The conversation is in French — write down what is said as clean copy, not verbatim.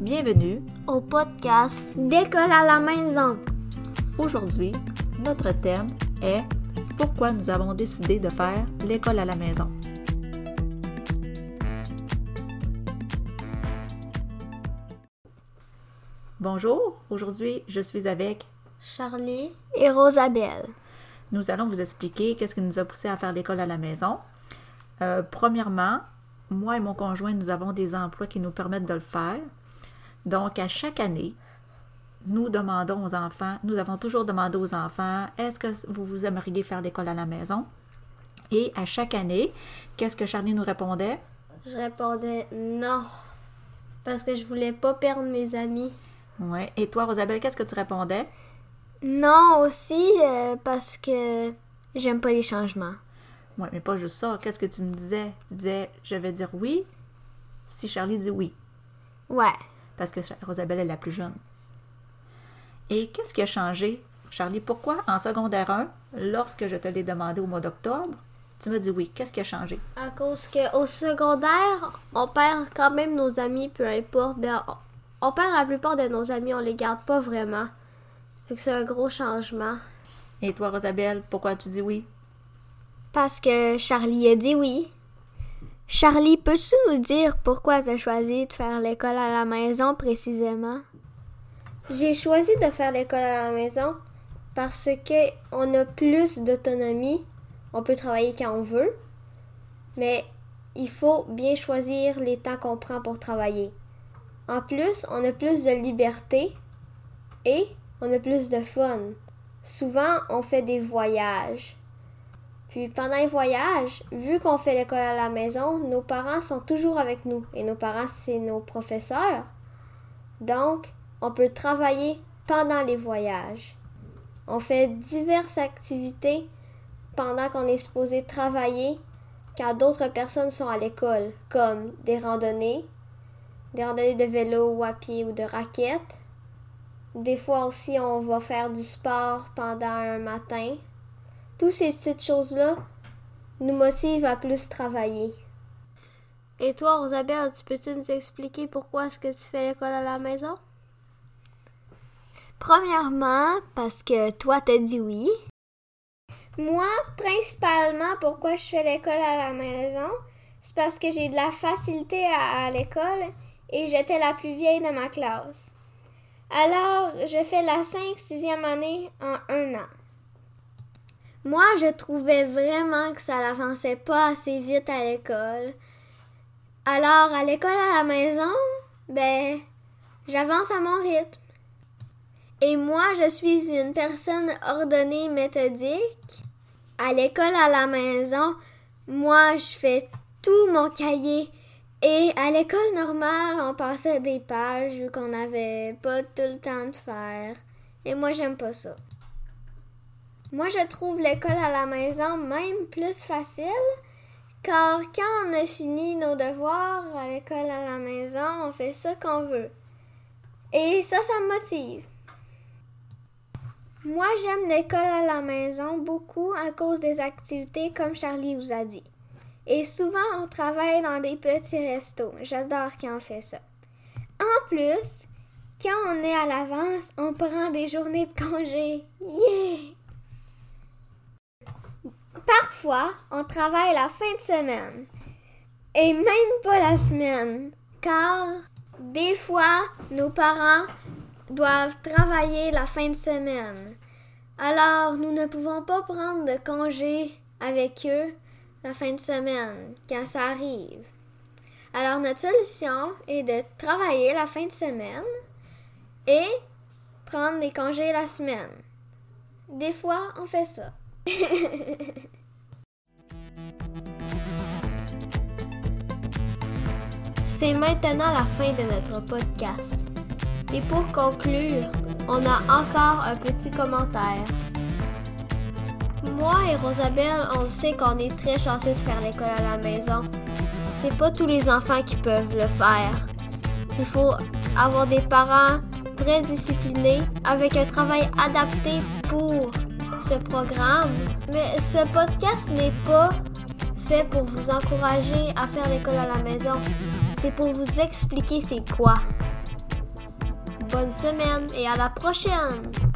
Bienvenue au podcast d'École à la maison. Aujourd'hui, notre thème est pourquoi nous avons décidé de faire l'école à la maison. Bonjour, aujourd'hui je suis avec Charlie et Rosabelle. Nous allons vous expliquer qu'est-ce qui nous a poussé à faire l'école à la maison. Premièrement, moi et mon conjoint, nous avons des emplois qui nous permettent de le faire. Donc, à chaque année, nous demandons aux enfants, nous avons toujours demandé aux enfants, est-ce que vous aimeriez faire l'école à la maison? Et à chaque année, qu'est-ce que Charlie nous répondait? Je répondais non, parce que je voulais pas perdre mes amis. Oui. Et toi, Rosabelle, qu'est-ce que tu répondais? Non aussi, parce que j'aime pas les changements. Oui, mais pas juste ça. Qu'est-ce que tu me disais? Tu disais, je vais dire oui si Charlie dit oui. Ouais. Parce que Rosabelle est la plus jeune. Et qu'est-ce qui a changé? Charlie, pourquoi en secondaire 1, lorsque je te l'ai demandé au mois d'octobre, tu m'as dit oui? Qu'est-ce qui a changé? À cause qu'au secondaire, on perd quand même nos amis, peu importe. Ben, on perd la plupart de nos amis, on les garde pas vraiment. Fait que c'est un gros changement. Et toi, Rosabelle, pourquoi tu dis oui? Parce que Charlie a dit oui. Charlie, peux-tu nous dire pourquoi tu as choisi de faire l'école à la maison précisément? J'ai choisi de faire l'école à la maison parce qu'on a plus d'autonomie. On peut travailler quand on veut, mais il faut bien choisir les temps qu'on prend pour travailler. En plus, on a plus de liberté et on a plus de fun. Souvent, on fait des voyages. Puis pendant les voyages, vu qu'on fait l'école à la maison, nos parents sont toujours avec nous. Et nos parents, c'est nos professeurs. Donc, on peut travailler pendant les voyages. On fait diverses activités pendant qu'on est supposé travailler quand d'autres personnes sont à l'école, comme des randonnées de vélo ou à pied ou de raquettes. Des fois aussi, on va faire du sport pendant un matin. Toutes ces petites choses-là nous motivent à plus travailler. Et toi, Rosabelle, peux-tu nous expliquer pourquoi est-ce que tu fais l'école à la maison? Premièrement, parce que toi, t'as dit oui. Moi, principalement, pourquoi je fais l'école à la maison, c'est parce que j'ai de la facilité à l'école et j'étais la plus vieille de ma classe. Alors, je fais la 5-6e année en 1 an. Moi, je trouvais vraiment que ça n'avançait pas assez vite à l'école. Alors, à l'école à la maison, j'avance à mon rythme. Et moi, je suis une personne ordonnée, méthodique. À l'école à la maison, moi, je fais tout mon cahier. Et à l'école normale, on passait des pages vu qu'on n'avait pas tout le temps de faire. Et moi, j'aime pas ça. Moi, je trouve l'école à la maison même plus facile, car quand on a fini nos devoirs à l'école à la maison, on fait ça qu'on veut. Et ça me motive. Moi, j'aime l'école à la maison beaucoup à cause des activités comme Charlie vous a dit. Et souvent, on travaille dans des petits restos. J'adore quand on fait ça. En plus, quand on est à l'avance, on prend des journées de congé. Yeah! Parfois, on travaille la fin de semaine. Et même pas la semaine. Car, des fois, nos parents doivent travailler la fin de semaine. Alors, nous ne pouvons pas prendre de congé avec eux la fin de semaine, quand ça arrive. Alors, notre solution est de travailler la fin de semaine et prendre des congés la semaine. Des fois, on fait ça. C'est maintenant la fin de notre podcast. Et pour conclure, on a encore un petit commentaire. Moi et Rosabelle, on sait qu'on est très chanceux de faire l'école à la maison. C'est pas tous les enfants qui peuvent le faire. Il faut avoir des parents très disciplinés, avec un travail adapté pour ce programme. Mais ce podcast n'est pas fait pour vous encourager à faire l'école à la maison. C'est pour vous expliquer c'est quoi. Bonne semaine et à la prochaine!